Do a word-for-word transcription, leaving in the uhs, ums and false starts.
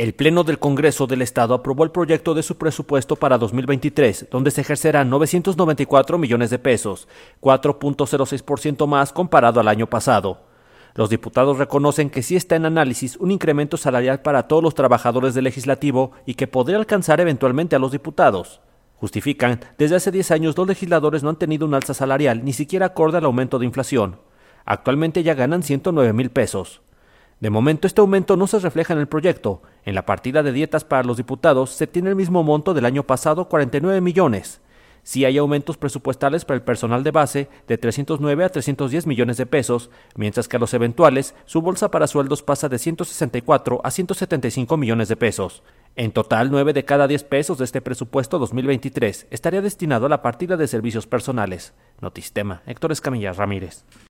El Pleno del Congreso del Estado aprobó el proyecto de su presupuesto para dos mil veintitrés, donde se ejercerán novecientos noventa y cuatro millones de pesos, cuatro punto cero seis por ciento más comparado al año pasado. Los diputados reconocen que sí está en análisis un incremento salarial para todos los trabajadores del legislativo y que podría alcanzar eventualmente a los diputados. Justifican, desde hace diez años los legisladores no han tenido un alza salarial, ni siquiera acorde al aumento de inflación. Actualmente ya ganan ciento nueve mil pesos. De momento este aumento no se refleja en el proyecto. En la partida de dietas para los diputados se tiene el mismo monto del año pasado, cuarenta y nueve millones. Sí hay aumentos presupuestales para el personal de base de trescientos nueve a trescientos diez millones de pesos, mientras que a los eventuales su bolsa para sueldos pasa de ciento sesenta y cuatro a ciento setenta y cinco millones de pesos. En total, nueve de cada diez pesos de este presupuesto dos mil veintitrés estaría destinado a la partida de servicios personales. Notistema, Héctor Escamilla Ramírez.